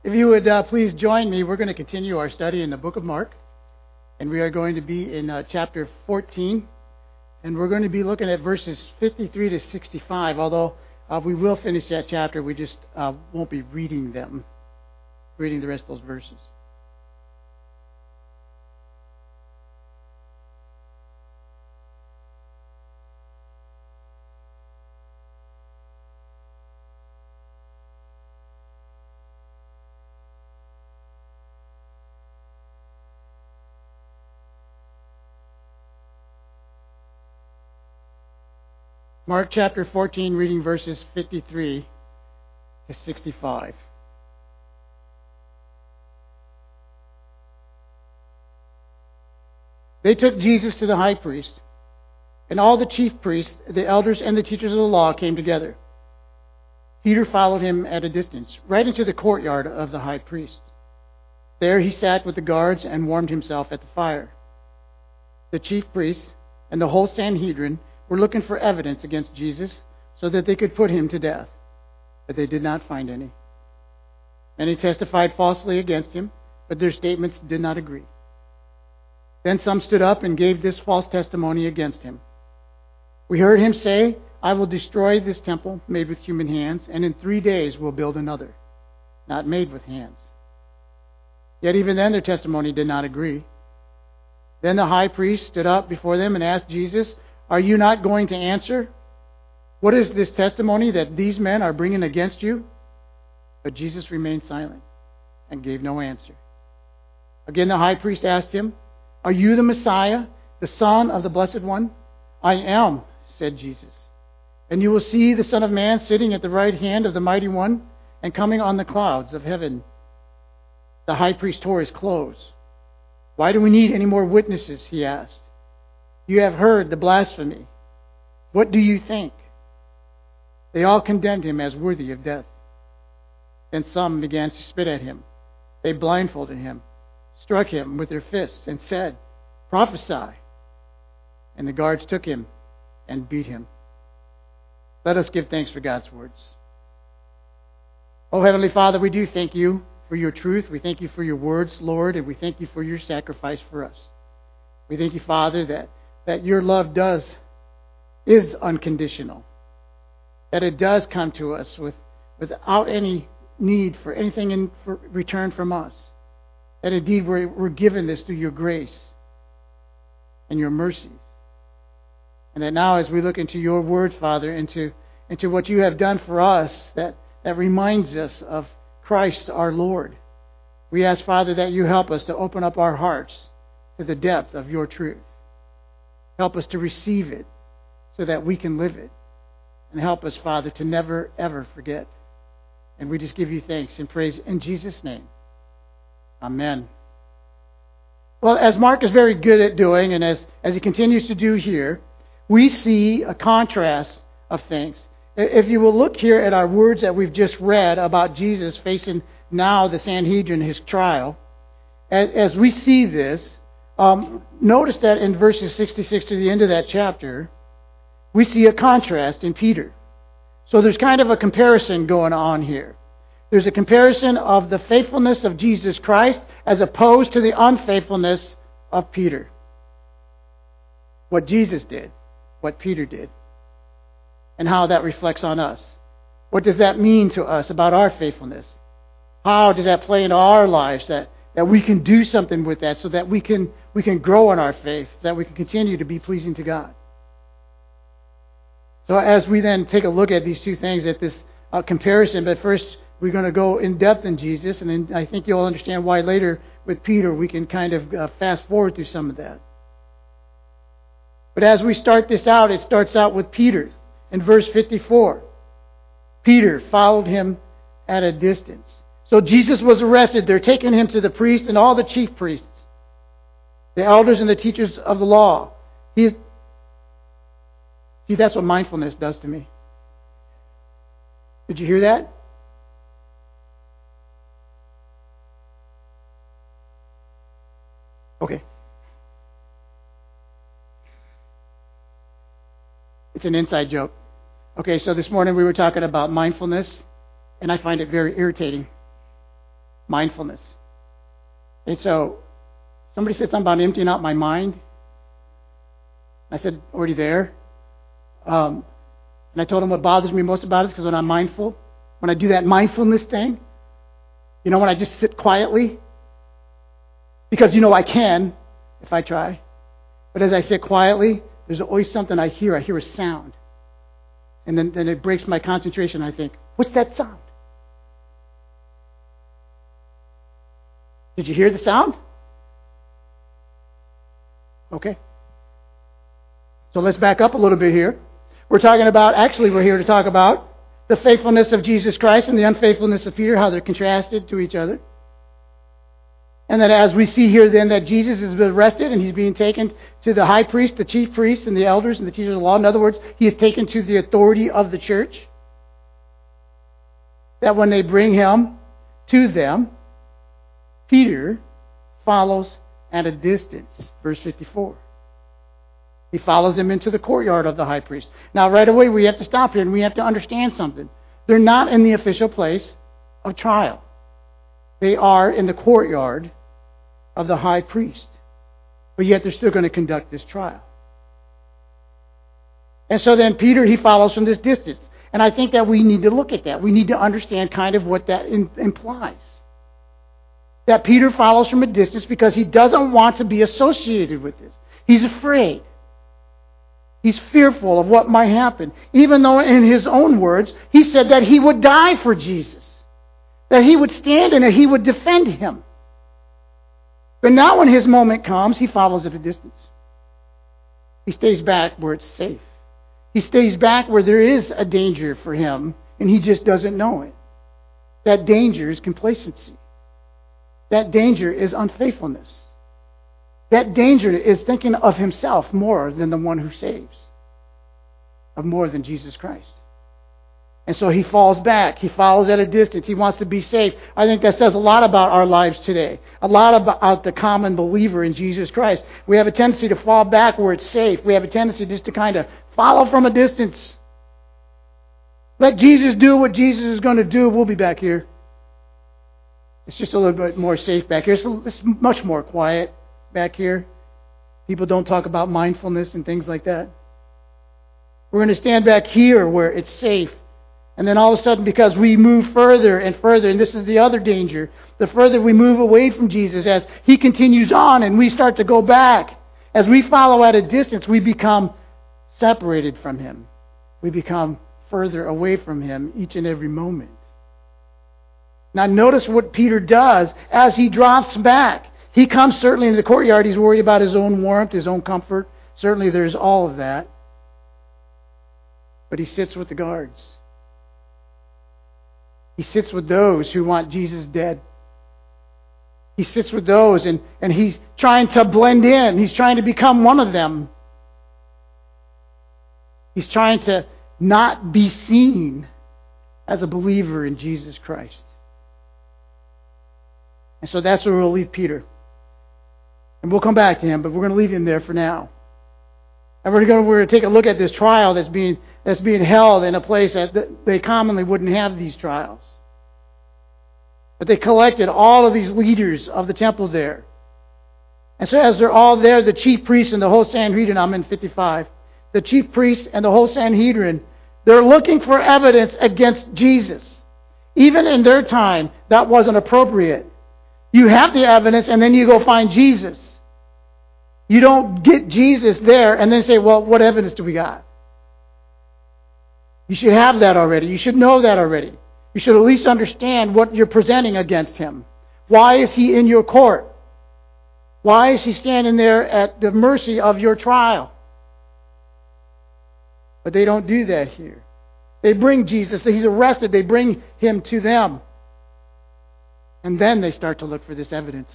If you would please join me, we're going to continue our study in the book of Mark. And we are going to be in chapter 14. And we're going to be looking at verses 53 to 65. Although we will finish that chapter, we just won't be reading the rest of those verses. Mark chapter 14, reading verses 53 to 65. They took Jesus to the high priest, and all the chief priests, the elders, and the teachers of the law came together. Peter followed him at a distance, right into the courtyard of the high priest. There he sat with the guards and warmed himself at the fire. The chief priests and the whole Sanhedrin were looking for evidence against Jesus so that they could put him to death, but they did not find any. Many testified falsely against him, but their statements did not agree. Then some stood up and gave this false testimony against him. We heard him say, "I will destroy this temple made with human hands, and in 3 days will build another, not made with hands." Yet even then their testimony did not agree. Then the high priest stood up before them and asked Jesus, "Are you not going to answer? What is this testimony that these men are bringing against you?" But Jesus remained silent and gave no answer. Again the high priest asked him, "Are you the Messiah, the Son of the Blessed One?" "I am," said Jesus. "And you will see the Son of Man sitting at the right hand of the Mighty One and coming on the clouds of heaven." The high priest tore his clothes. "Why do we need any more witnesses?" he asked. "You have heard the blasphemy. What do you think?" They all condemned him as worthy of death. Then some began to spit at him. They blindfolded him, struck him with their fists, and said, "Prophesy." And the guards took him and beat him. Let us give thanks for God's words. Oh, Heavenly Father, we do thank you for your truth. We thank you for your words, Lord, and we thank you for your sacrifice for us. We thank you, Father, that your love is unconditional, that it does come to us without any need for anything in return from us, that indeed we're given this through your grace and your mercies, and that now as we look into your word, Father, into what you have done for us, that reminds us of Christ our Lord, we ask, Father, that you help us to open up our hearts to the depth of your truth. Help us to receive it so that we can live it. And help us, Father, to never, ever forget. And we just give you thanks and praise in Jesus' name. Amen. Well, as Mark is very good at doing, and as he continues to do here, we see a contrast of things. If you will look here at our words that we've just read about Jesus facing now the Sanhedrin, his trial, as we see this, notice that in verses 66 to the end of that chapter, we see a contrast in Peter. So there's kind of a comparison going on here. There's a comparison of the faithfulness of Jesus Christ as opposed to the unfaithfulness of Peter. What Jesus did, what Peter did, and how that reflects on us. What does that mean to us about our faithfulness? How does that play into our lives that we can do something with that so that we can grow in our faith, so that we can continue to be pleasing to God. So as we then take a look at these two things, at this comparison, but first we're going to go in depth in Jesus, and then I think you'll understand why later with Peter we can kind of fast forward through some of that. But as we start this out, it starts out with Peter in verse 54. Peter followed him at a distance. So Jesus was arrested. They're taking him to the priest and all the chief priests, the elders and the teachers of the law. See, that's what mindfulness does to me. Did you hear that? Okay. It's an inside joke. Okay, so this morning we were talking about mindfulness, and I find it very irritating. mindfulness. And so somebody said something about emptying out my mind. I said, already there. And I told him what bothers me most about it is because when I'm mindful, when I do that mindfulness thing, when I just sit quietly, because I can if I try. But as I sit quietly, there's always something I hear. I hear a sound. And then it breaks my concentration. I think, what's that sound? Did you hear the sound? Okay. So let's back up a little bit here. We're here to talk about the faithfulness of Jesus Christ and the unfaithfulness of Peter, how they're contrasted to each other. And then as we see here then that Jesus is arrested and he's being taken to the high priest, the chief priests, and the elders and the teachers of the law. In other words, he is taken to the authority of the church. That when they bring him to them, Peter follows at a distance. Verse 54. He follows them into the courtyard of the high priest. Now, right away, we have to stop here and we have to understand something. They're not in the official place of trial. They are in the courtyard of the high priest. But yet they're still going to conduct this trial. And so then Peter, he follows from this distance. And I think that we need to look at that. We need to understand kind of what that implies. That Peter follows from a distance because he doesn't want to be associated with this. He's afraid. He's fearful of what might happen. Even though in his own words, he said that he would die for Jesus. That he would stand and that he would defend him. But now when his moment comes, he follows at a distance. He stays back where it's safe. He stays back where there is a danger for him and he just doesn't know it. That danger is complacency. That danger is unfaithfulness. That danger is thinking of himself more than the one who saves. Of more than Jesus Christ. And so he falls back. He follows at a distance. He wants to be safe. I think that says a lot about our lives today. A lot about the common believer in Jesus Christ. We have a tendency to fall back where it's safe. We have a tendency just to kind of follow from a distance. Let Jesus do what Jesus is going to do. We'll be back here. It's just a little bit more safe back here. It's much more quiet back here. People don't talk about mindfulness and things like that. We're going to stand back here where it's safe. And then all of a sudden, because we move further and further, and this is the other danger, the further we move away from Jesus, as he continues on and we start to go back, as we follow at a distance, we become separated from him. We become further away from him each and every moment. Now notice what Peter does as he drops back. He comes certainly in the courtyard. He's worried about his own warmth, his own comfort. Certainly there's all of that. But he sits with the guards. He sits with those who want Jesus dead. He sits with those and he's trying to blend in. He's trying to become one of them. He's trying to not be seen as a believer in Jesus Christ. And so that's where we'll leave Peter. And we'll come back to him, but we're going to leave him there for now. And we're going to take a look at this trial that's being held in a place that they commonly wouldn't have these trials. But they collected all of these leaders of the temple there. And so as they're all there, the chief priests and the whole Sanhedrin, I'm in 55, the chief priests and the whole Sanhedrin, they're looking for evidence against Jesus. Even in their time, that wasn't appropriate. You have the evidence and then you go find Jesus. You don't get Jesus there and then say, well, what evidence do we got? You should have that already. You should know that already. You should at least understand what you're presenting against him. Why is he in your court? Why is he standing there at the mercy of your trial? But they don't do that here. They bring Jesus. He's arrested. They bring him to them. And then they start to look for this evidence.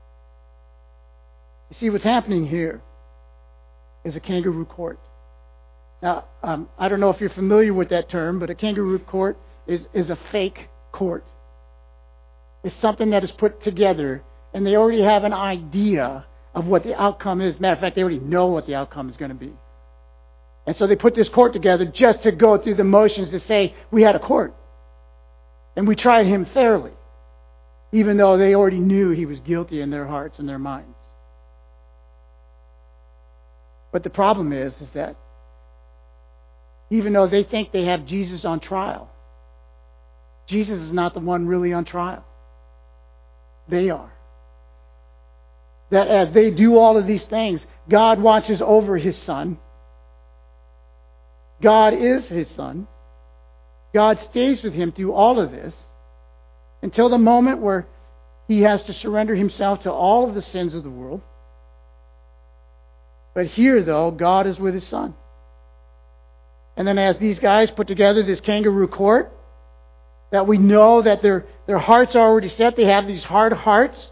You see, what's happening here is a kangaroo court. Now, I don't know if you're familiar with that term, but a kangaroo court is a fake court. It's something that is put together, and they already have an idea of what the outcome is. Matter of fact, they already know what the outcome is going to be. And so they put this court together just to go through the motions to say, we had a court, and we tried him fairly. even though they already knew he was guilty in their hearts and their minds. But the problem is that even though they think they have Jesus on trial, Jesus is not the one really on trial. They are. That as they do all of these things, God watches over His Son. God is His Son. God stays with Him through all of this until the moment where He has to surrender Himself to all of the sins of the world. But here, though, God is with His Son. And then as these guys put together this kangaroo court, that we know that their hearts are already set. They have these hard hearts.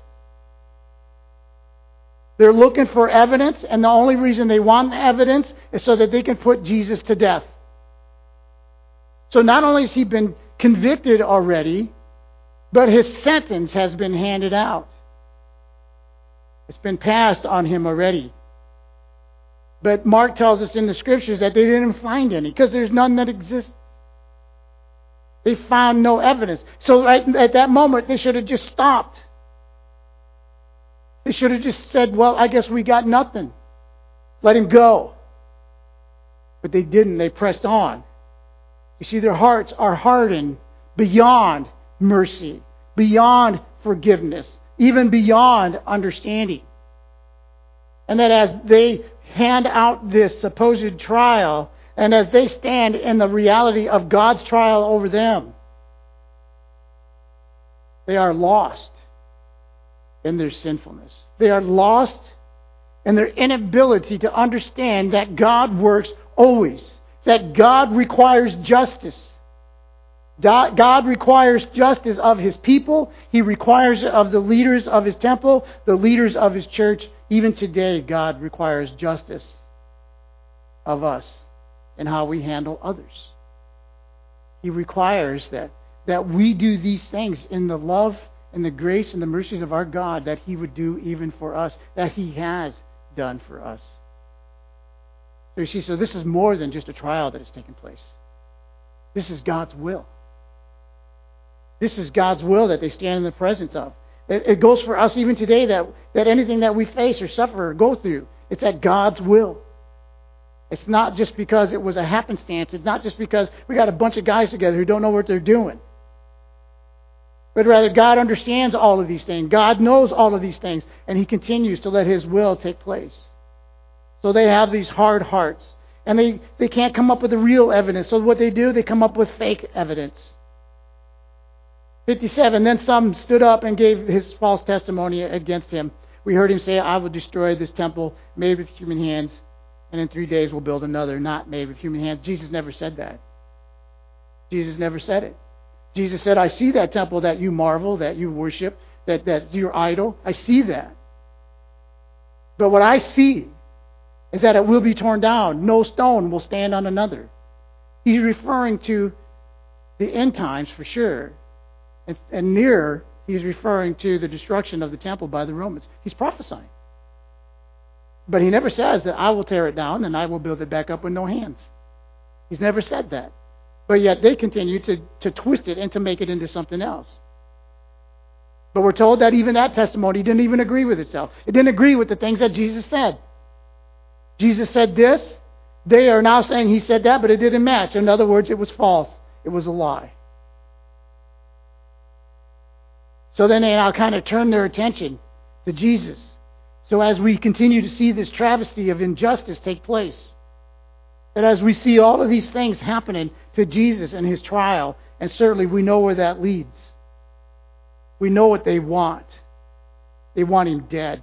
They're looking for evidence, and the only reason they want evidence is so that they can put Jesus to death. So not only has He been convicted already, but His sentence has been handed out. It's been passed on Him already. But Mark tells us in the Scriptures that they didn't find any, because there's none that exists. They found no evidence. So at that moment, they should have just stopped. They should have just said, well, I guess we got nothing. Let Him go. But they didn't. They pressed on. You see, their hearts are hardened beyond mercy, beyond forgiveness, even beyond understanding. And that as they hand out this supposed trial, and as they stand in the reality of God's trial over them, they are lost in their sinfulness. They are lost in their inability to understand that God works always, that God requires justice. God requires justice of His people. He requires it of the leaders of His temple, the leaders of His church. Even today, God requires justice of us and how we handle others. He requires that we do these things in the love and the grace and the mercies of our God that He would do even for us, that He has done for us. So you see, so this is more than just a trial that has taken place. This is God's will. This is God's will that they stand in the presence of. It goes for us even today that anything that we face or suffer or go through, it's at God's will. It's not just because it was a happenstance. It's not just because we got a bunch of guys together who don't know what they're doing. But rather, God understands all of these things. God knows all of these things. And He continues to let His will take place. So they have these hard hearts. And they can't come up with the real evidence. So what they do, they come up with fake evidence. 57, then some stood up and gave his false testimony against Him. We heard him say, I will destroy this temple made with human hands, and in 3 days we'll build another not made with human hands. Jesus never said that. Jesus never said it. Jesus said, I see that temple that you marvel, that you worship, that's your idol. I see that. But what I see is that it will be torn down. No stone will stand on another. He's referring to the end times for sure. And nearer, he's referring to the destruction of the temple by the Romans. He's prophesying. But He never says that I will tear it down and I will build it back up with no hands. He's never said that. But yet they continue to twist it and to make it into something else. But we're told that even that testimony didn't even agree with itself. It didn't agree with the things that Jesus said. Jesus said this. They are now saying He said that, but it didn't match. In other words, it was false. It was a lie. So then they now kind of turn their attention to Jesus. So as we continue to see this travesty of injustice take place, that as we see all of these things happening to Jesus and His trial, and certainly we know where that leads. We know what they want. They want Him dead.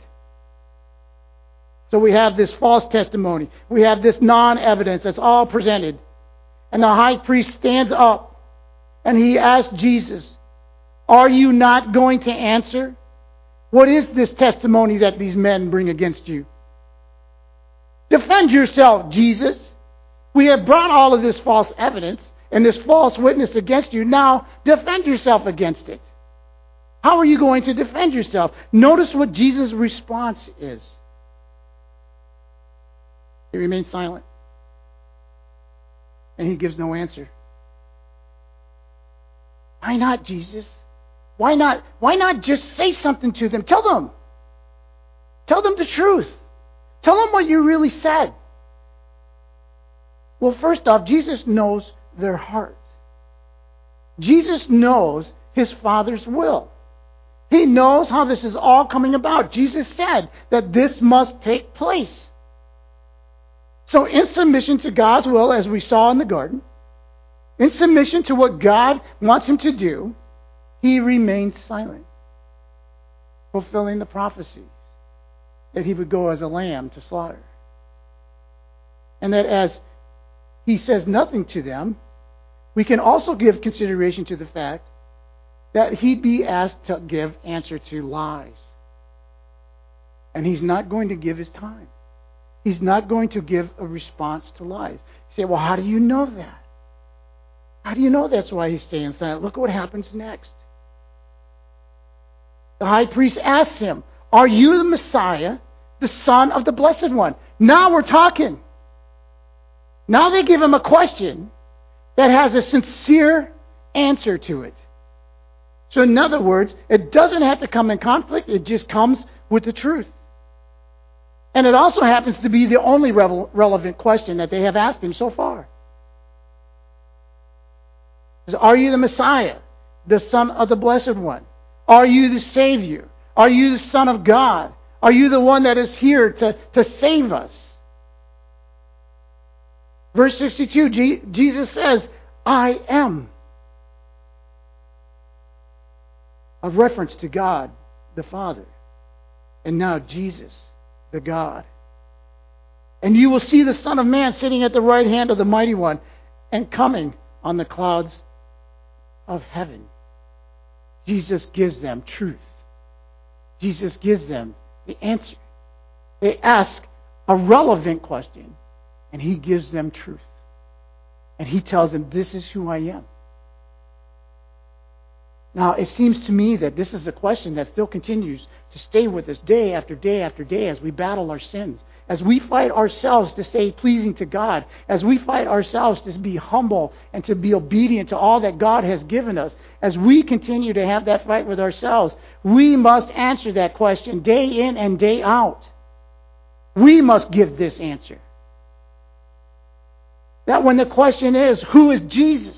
So we have this false testimony. We have this non-evidence that's all presented. And the high priest stands up and he asks Jesus, are you not going to answer? What is this testimony that these men bring against you? Defend yourself, Jesus. We have brought all of this false evidence and this false witness against you. Now, defend yourself against it. How are you going to defend yourself? Notice what Jesus' response is. He remains silent. And He gives no answer. Why not, Jesus? Why not just say something to them? Tell them. Tell them the truth. Tell them what you really said. Well, first off, Jesus knows their heart. Jesus knows his Father's will. He knows how this is all coming about. Jesus said that this must take place. So in submission to God's will, as we saw in the garden, in submission to what God wants him to do, he remains silent, fulfilling the prophecies that he would go as a lamb to slaughter. And that as he says nothing to them, we can also give consideration to the fact that he'd be asked to give answer to lies. And he's not going to give his time. He's not going to give a response to lies. You say, well, how do you know that? How do you know that's why he's staying silent? Look at what happens next. The high priest asks him, are you the Messiah, the Son of the Blessed One? Now we're talking. Now they give him a question that has a sincere answer to it. So in other words, it doesn't have to come in conflict. It just comes with the truth. And it also happens to be the only relevant question that they have asked him so far. Are you the Messiah, the Son of the Blessed One? Are you the Savior? Are you the Son of God? Are you the one that is here to save us? Verse 62, Jesus says, I am. A reference to God, the Father. And now Jesus, the God. And you will see the Son of Man sitting at the right hand of the Mighty One and coming on the clouds of heaven. Jesus gives them truth. Jesus gives them the answer. They ask a relevant question, and he gives them truth. And he tells them, this is who I am. Now, it seems to me that this is a question that still continues to stay with us day after day after day as we battle our sins, as we fight ourselves to stay pleasing to God, as we fight ourselves to be humble and to be obedient to all that God has given us. As we continue to have that fight with ourselves, we must answer that question day in and day out. We must give this answer. That when the question is, who is Jesus?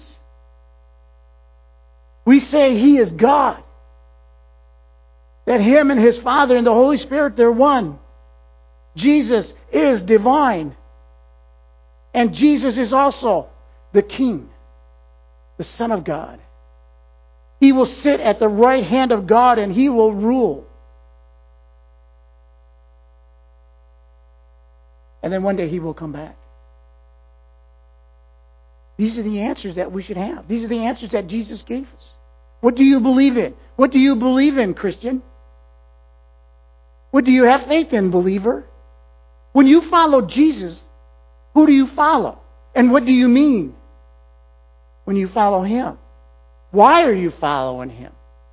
We say he is God. That him and his Father and the Holy Spirit, they're one. Jesus is divine. And Jesus is also the King, the Son of God. He will sit at the right hand of God and he will rule. And then one day he will come back. These are the answers that we should have. These are the answers that Jesus gave us. What do you believe in? What do you believe in, Christian? What do you have faith in, believer? When you follow Jesus, who do you follow? And what do you mean when you follow him? Why are you following him?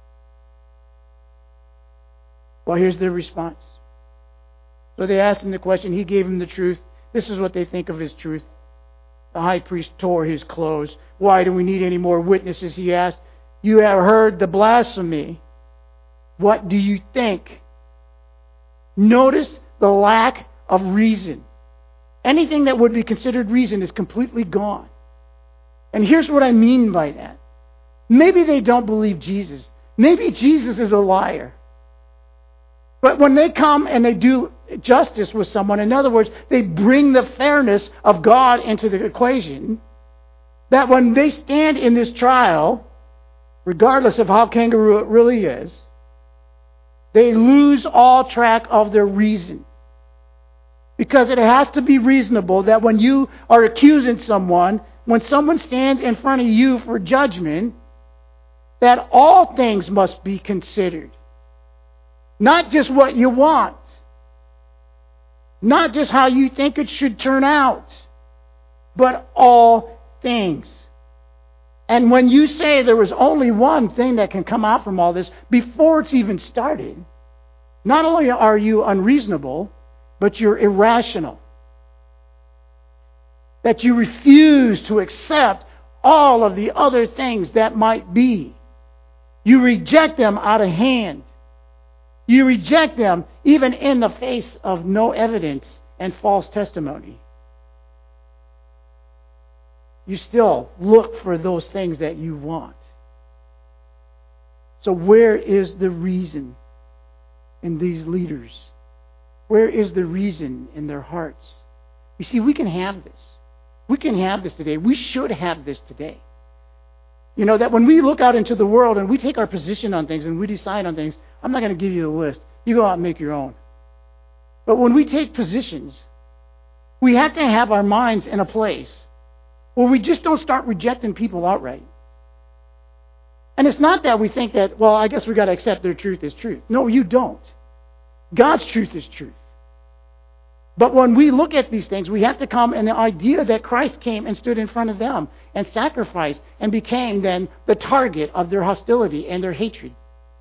Well, here's their response. So they asked him the question. He gave them the truth. This is what they think of his truth. The high priest tore his clothes. Why do we need any more witnesses? He asked. You have heard the blasphemy. What do you think? Notice the lack of reason. Anything that would be considered reason is completely gone. And here's what I mean by that. Maybe they don't believe Jesus. Maybe Jesus is a liar. But when they come and they do justice with someone, in other words, they bring the fairness of God into the equation, that when they stand in this trial, regardless of how kangaroo it really is, they lose all track of their reason. Because it has to be reasonable that when you are accusing someone, when someone stands in front of you for judgment, that all things must be considered. Not just what you want. Not just how you think it should turn out. But all things. And when you say there was only one thing that can come out from all this before it's even started, not only are you unreasonable, but you're irrational. That you refuse to accept all of the other things that might be. You reject them out of hand. You reject them even in the face of no evidence and false testimony. You still look for those things that you want. So where is the reason in these leaders? Where is the reason in their hearts? You see, we can have this. We can have this today. We should have this today. You know, that when we look out into the world and we take our position on things and we decide on things, I'm not going to give you the list. You go out and make your own. But when we take positions, we have to have our minds in a place where we just don't start rejecting people outright. And it's not that we think that, well, I guess we got to accept their truth as truth. No, you don't. God's truth is truth. But when we look at these things, we have to come in the idea that Christ came and stood in front of them and sacrificed and became then the target of their hostility and their hatred.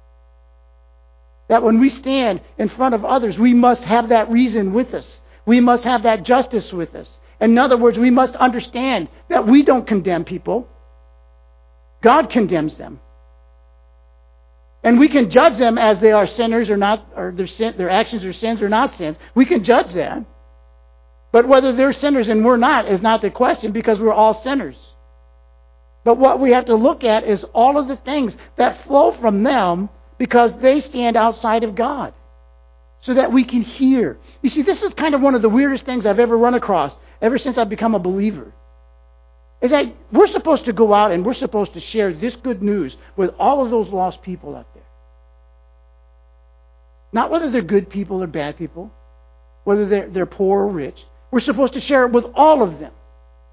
That when we stand in front of others, we must have that reason with us. We must have that justice with us. In other words, we must understand that we don't condemn people. God condemns them. And we can judge them as they are sinners or not, or their actions are sins or not sins. We can judge that. But whether they're sinners and we're not is not the question, because we're all sinners. But what we have to look at is all of the things that flow from them because they stand outside of God, so that we can hear. You see, this is kind of one of the weirdest things I've ever run across ever since I've become a believer. Is that we're supposed to go out and we're supposed to share this good news with all of those lost people out there. Not whether they're good people or bad people, whether they're poor or rich. We're supposed to share it with all of them.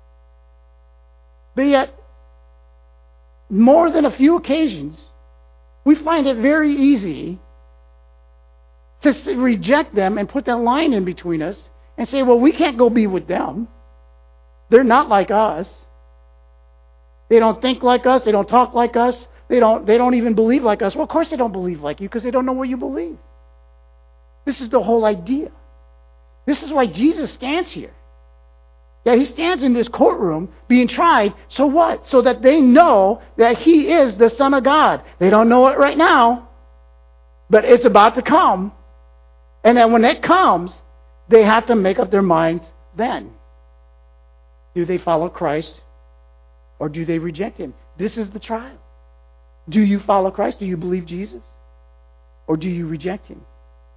But yet, more than a few occasions, we find it very easy to reject them and put that line in between us and say, well, we can't go be with them. They're not like us. They don't think like us. They don't talk like us. They don't even believe like us. Well, of course they don't believe like you, because they don't know what you believe. This is the whole idea. This is why Jesus stands here. Yeah, he stands in this courtroom being tried. So what? So that they know that he is the Son of God. They don't know it right now, but it's about to come. And then when it comes, they have to make up their minds then. Do they follow Christ, or do they reject him? This is the trial. Do you follow Christ? Do you believe Jesus? Or do you reject him?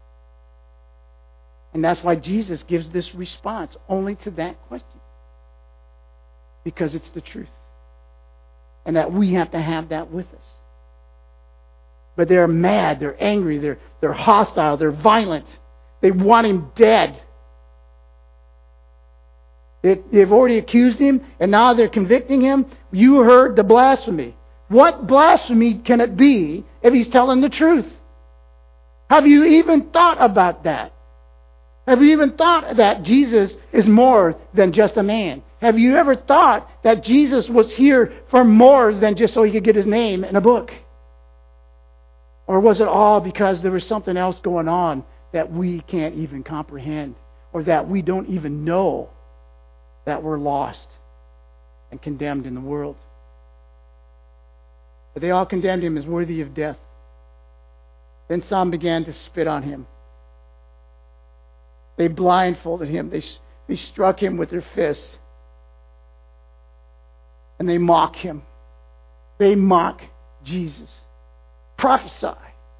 And that's why Jesus gives this response only to that question. Because it's the truth. And that we have to have that with us. But they're mad, they're angry, they're hostile, they're violent. They want him dead. They've already accused him, and now they're convicting him. You heard the blasphemy. What blasphemy can it be if he's telling the truth? Have you even thought about that? Have you even thought that Jesus is more than just a man? Have you ever thought that Jesus was here for more than just so he could get his name in a book? Or was it all because there was something else going on that we can't even comprehend, or that we don't even know, that we're lost and condemned in the world? But they all condemned him as worthy of death. Then some began to spit on him. They blindfolded him. They struck him with their fists. And they mock him. They mock Jesus. Prophesy.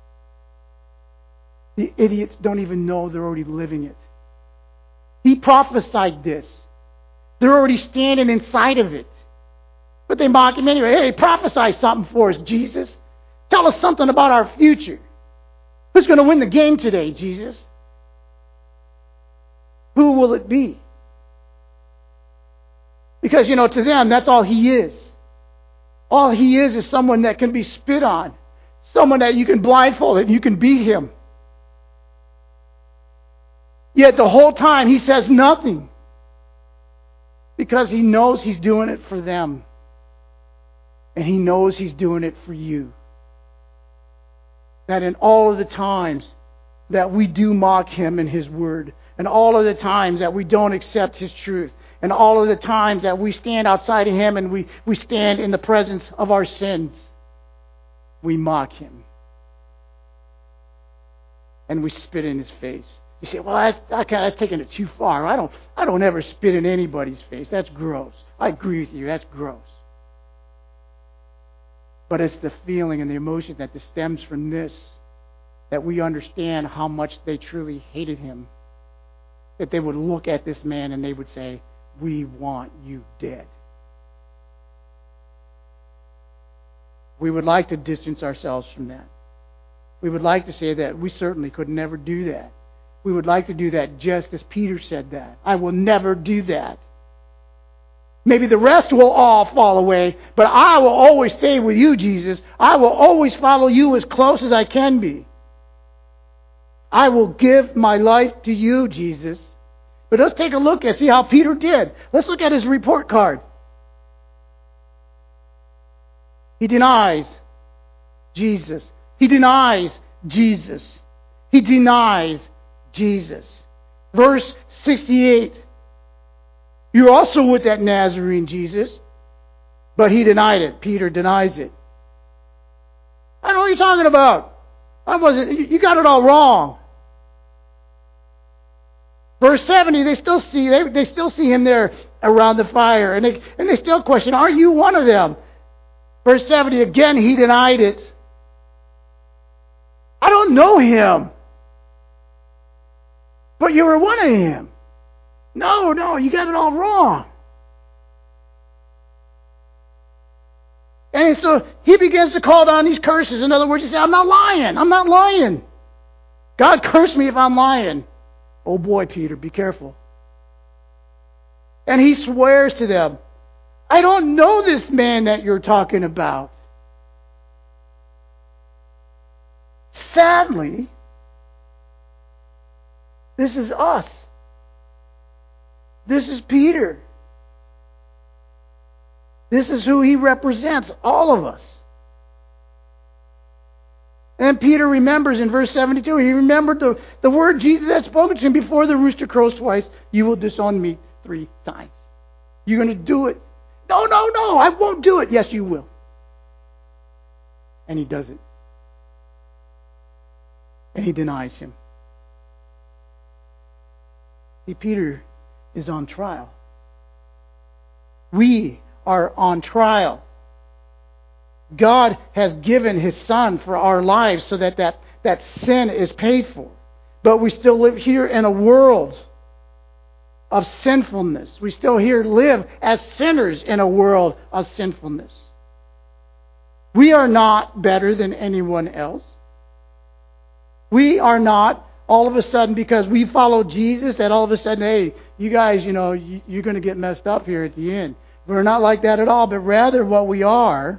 The idiots don't even know they're already living it. He prophesied this. They're already standing inside of it. But they mock him anyway. Hey, prophesy something for us, Jesus. Tell us something about our future. Who's going to win the game today, Jesus? Who will it be? Because, to them, that's all he is. All he is someone that can be spit on. Someone that you can blindfold and you can beat him. Yet the whole time he says nothing. Because he knows he's doing it for them. And he knows he's doing it for you. That in all of the times that we do mock him and his word, and all of the times that we don't accept his truth, and all of the times that we stand outside of him and we stand in the presence of our sins, we mock him. And we spit in his face. You say, well, that's taking it too far. I don't ever spit in anybody's face. That's gross. I agree with you. That's gross. But it's the feeling and the emotion that stems from this that we understand how much they truly hated him. That they would look at this man and they would say, we want you dead. We would like to distance ourselves from that. We would like to say that we certainly could never do that. We would like to do that just as Peter said that. I will never do that. Maybe the rest will all fall away, but I will always stay with you, Jesus. I will always follow you as close as I can be. I will give my life to you, Jesus. But let's take a look and see how Peter did. Let's look at his report card. He denies Jesus. He denies Jesus. He denies Jesus. Verse 68. You're also with that Nazarene Jesus. But he denied it. Peter denies it. I don't know what you're talking about. You got it all wrong. Verse 70, they still see him there around the fire. And they still question, are you one of them? Verse 70, again, he denied it. I don't know him. But you were one of him. No, you got it all wrong. And so he begins to call down these curses. In other words, he said, I'm not lying. God curse me if I'm lying. Oh boy, Peter, be careful. And he swears to them, I don't know this man that you're talking about. Sadly, this is us. This is Peter. This is who he represents, all of us. And Peter remembers in verse 72, he remembered the word Jesus had spoken to him before the rooster crows twice. You will disown me 3 times. You're going to do it. No, I won't do it. Yes, you will. And he does it. And he denies him. See, Peter is on trial. We are on trial. God has given His Son for our lives so that sin is paid for. But we still live here in a world of sinfulness. We still here live as sinners in a world of sinfulness. We are not better than anyone else. We are not all of a sudden, because we follow Jesus, that all of a sudden, hey, you guys, you're going to get messed up here at the end. We're not like that at all, but rather what we are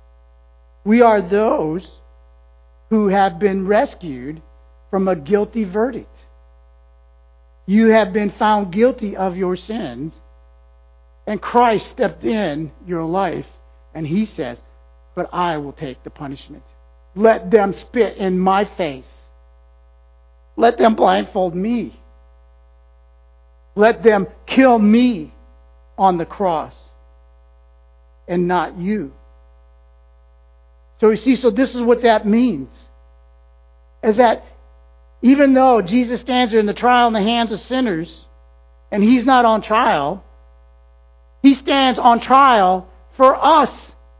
those who have been rescued from a guilty verdict. You have been found guilty of your sins, and Christ stepped in your life, and He says, but I will take the punishment. Let them spit in my face. Let them blindfold me. Let them kill me on the cross, and not you. So you see, this is what that means. Is that even though Jesus stands there in the trial in the hands of sinners, and He's not on trial, He stands on trial for us.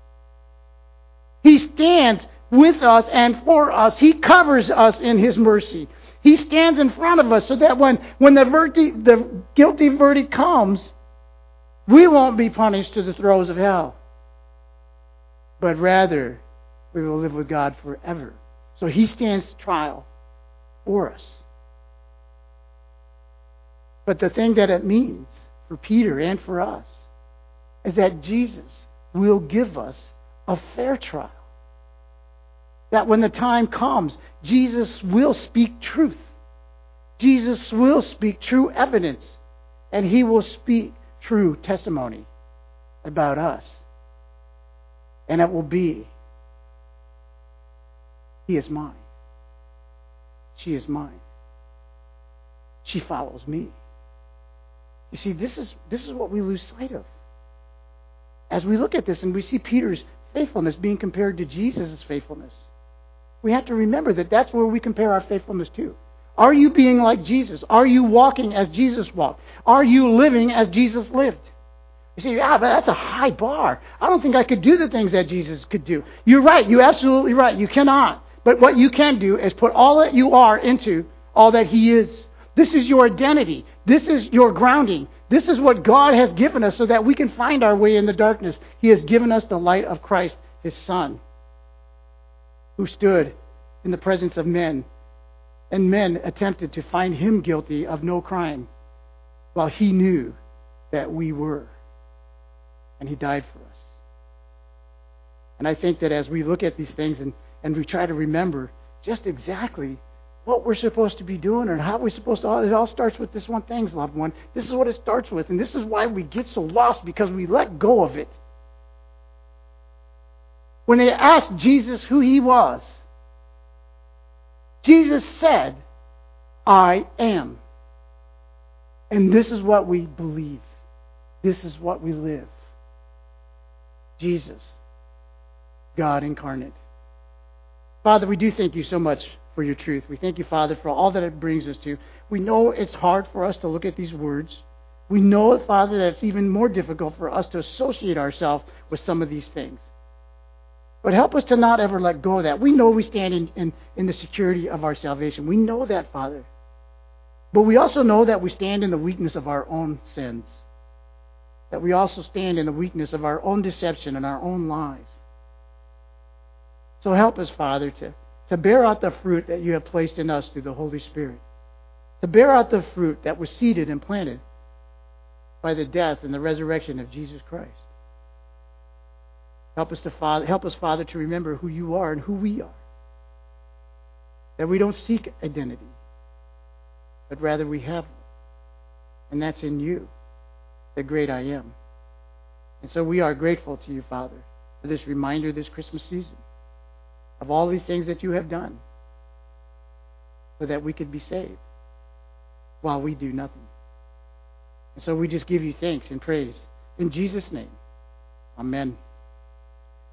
He stands with us and for us. He covers us in His mercy. He stands in front of us so that when the guilty verdict comes, we won't be punished to the throes of hell. But rather, we will live with God forever. So He stands trial for us. But the thing that it means for Peter and for us is that Jesus will give us a fair trial. That when the time comes, Jesus will speak truth. Jesus will speak true evidence. And He will speak true testimony about us. And it will be, he is mine. She is mine. She follows me. You see, this is what we lose sight of. As we look at this and we see Peter's faithfulness being compared to Jesus' faithfulness. We have to remember that that's where we compare our faithfulness to. Are you being like Jesus? Are you walking as Jesus walked? Are you living as Jesus lived? You say, but that's a high bar. I don't think I could do the things that Jesus could do. You're right. You're absolutely right. You cannot. But what you can do is put all that you are into all that He is. This is your identity. This is your grounding. This is what God has given us so that we can find our way in the darkness. He has given us the light of Christ, His Son, who stood in the presence of men, and men attempted to find Him guilty of no crime, while He knew that we were. And He died for us. And I think that as we look at these things and we try to remember just exactly what we're supposed to be doing and how we're supposed to, it all starts with this one thing, loved one. This is what it starts with. And this is why we get so lost, because we let go of it. When they asked Jesus who He was, Jesus said, I am. And this is what we believe. This is what we live. Jesus, God incarnate. Father, we do thank You so much for Your truth. We thank You, Father, for all that it brings us to. We know it's hard for us to look at these words. We know, Father, that it's even more difficult for us to associate ourselves with some of these things. But help us to not ever let go of that. We know we stand in the security of our salvation. We know that, Father. But we also know that we stand in the weakness of our own sins. That we also stand in the weakness of our own deception and our own lies. So help us, Father, to bear out the fruit that You have placed in us through the Holy Spirit. To bear out the fruit that was seeded and planted by the death and the resurrection of Jesus Christ. Help us, Father, to remember who You are and who we are. That we don't seek identity, but rather we have one. And that's in You, the great I am. And so we are grateful to You, Father, for this reminder this Christmas season of all these things that You have done so that we could be saved while we do nothing. And so we just give You thanks and praise. In Jesus' name, amen.